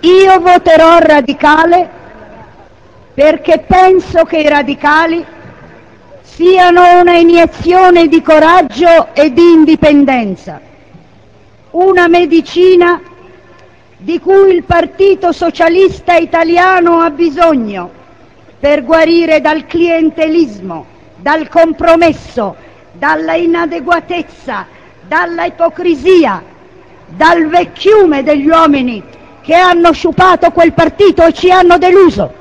Io voterò radicale perché penso che i radicali siano una iniezione di coraggio e di indipendenza, una medicina di cui il Partito Socialista Italiano ha bisogno per guarire dal clientelismo, dal compromesso, dalla inadeguatezza, dalla ipocrisia, dal vecchiume degli uomini che hanno sciupato quel partito e ci hanno deluso.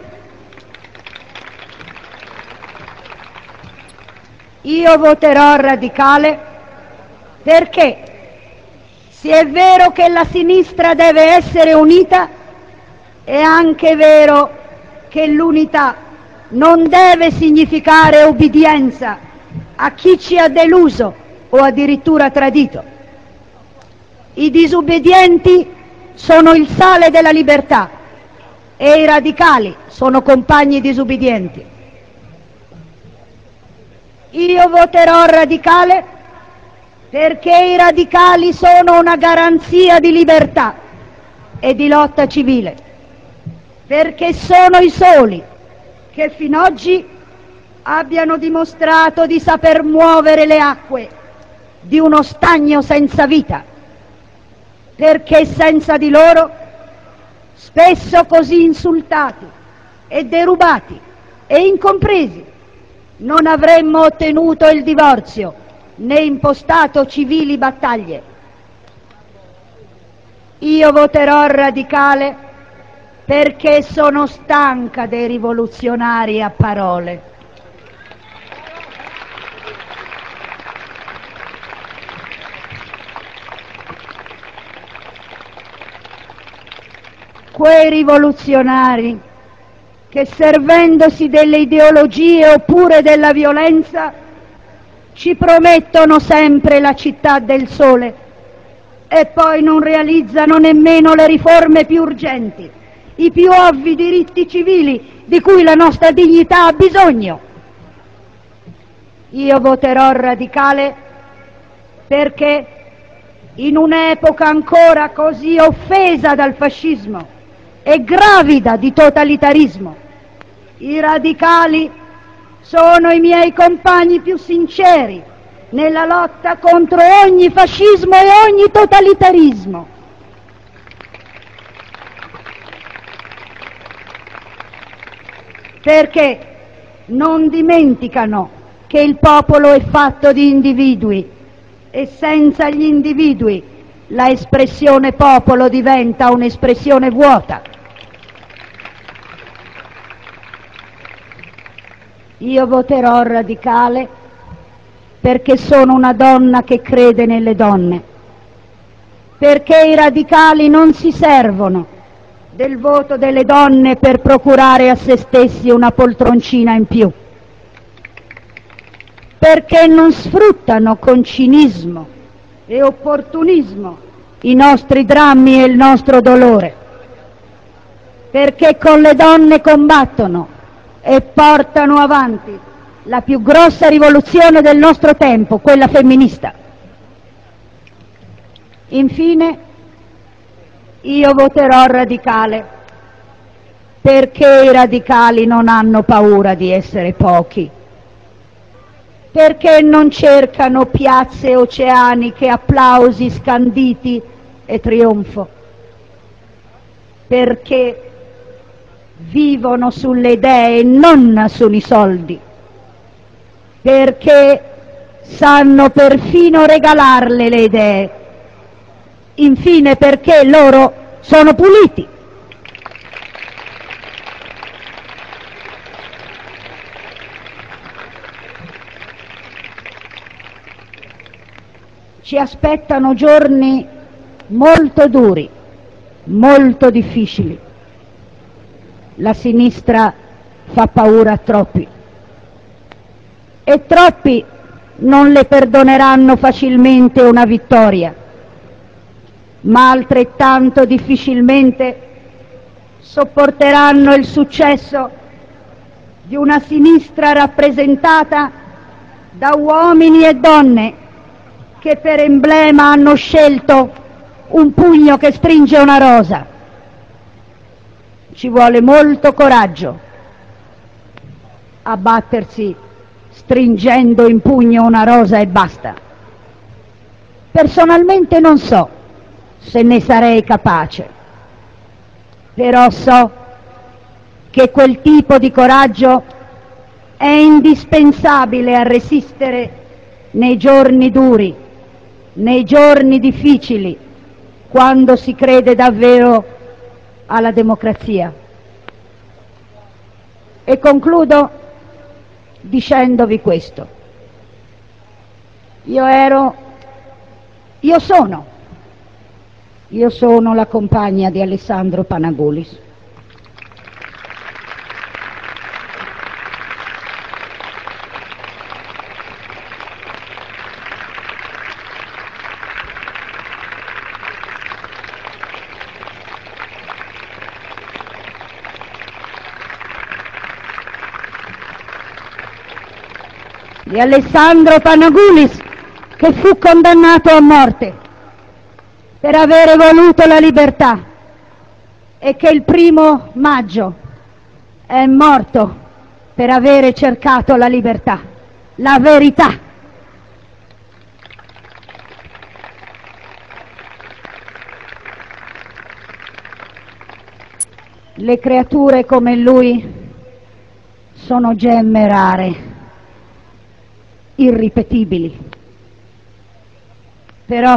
Io voterò radicale perché, se è vero che la sinistra deve essere unita, è anche vero che l'unità non deve significare obbedienza a chi ci ha deluso o addirittura tradito. I disobbedienti sono il sale della libertà e i radicali sono compagni disobbedienti. Io voterò radicale perché i radicali sono una garanzia di libertà e di lotta civile, perché sono i soli che finoggi abbiano dimostrato di saper muovere le acque di uno stagno senza vita, perché senza di loro, spesso così insultati e derubati e incompresi, non avremmo ottenuto il divorzio né impostato civili battaglie. Io voterò radicale perché sono stanca dei rivoluzionari a parole. Quei rivoluzionari che, servendosi delle ideologie oppure della violenza, ci promettono sempre la città del sole e poi non realizzano nemmeno le riforme più urgenti, i più ovvi diritti civili di cui la nostra dignità ha bisogno. Io voterò radicale perché in un'epoca ancora così offesa dal fascismo e gravida di totalitarismo, i radicali sono i miei compagni più sinceri nella lotta contro ogni fascismo e ogni totalitarismo. Perché non dimenticano che il popolo è fatto di individui e senza gli individui la espressione popolo diventa un'espressione vuota. Io voterò radicale perché sono una donna che crede nelle donne, perché i radicali non si servono del voto delle donne per procurare a se stessi una poltroncina in più, perché non sfruttano con cinismo e opportunismo i nostri drammi e il nostro dolore, perché con le donne combattono e portano avanti la più grossa rivoluzione del nostro tempo, quella femminista. Infine, io voterò radicale perché i radicali non hanno paura di essere pochi, perché non cercano piazze oceaniche, applausi scanditi e trionfo, perché vivono sulle idee e non sui soldi, perché sanno perfino regalarle le idee, infine perché loro sono puliti. Ci aspettano giorni molto duri, molto difficili. La sinistra fa paura a troppi e troppi non le perdoneranno facilmente una vittoria, ma altrettanto difficilmente sopporteranno il successo di una sinistra rappresentata da uomini e donne che per emblema hanno scelto un pugno che stringe una rosa. ci vuole molto coraggio a battersi stringendo in pugno una rosa e basta. Personalmente non so se ne sarei capace, però so che quel tipo di coraggio è indispensabile a resistere nei giorni duri, nei giorni difficili, quando si crede davvero alla democrazia. E concludo dicendovi questo. Io sono la compagna di Alessandro Panagoulis. Di Alessandro Panagoulis, che fu condannato a morte per avere voluto la libertà e che il 1° maggio è morto per avere cercato la libertà, la verità. Le creature come lui sono gemme rare, irripetibili, però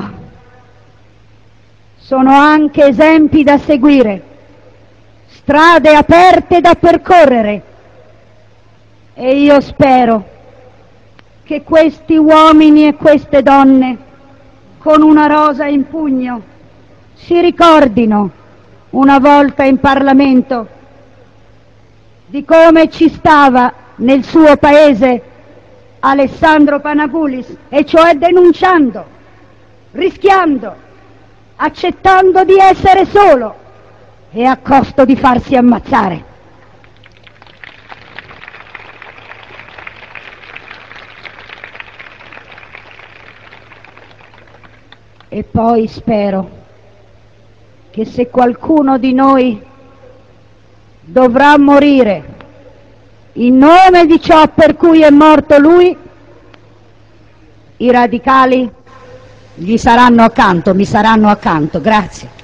sono anche esempi da seguire, strade aperte da percorrere, e io spero che questi uomini e queste donne con una rosa in pugno si ricordino una volta in Parlamento di come ci stava nel suo paese Alessandro Panagoulis, e cioè denunciando, rischiando, accettando di essere solo e a costo di farsi ammazzare. E poi spero che se qualcuno di noi dovrà morire in nome di ciò per cui è morto lui, i radicali gli saranno accanto, mi saranno accanto. Grazie.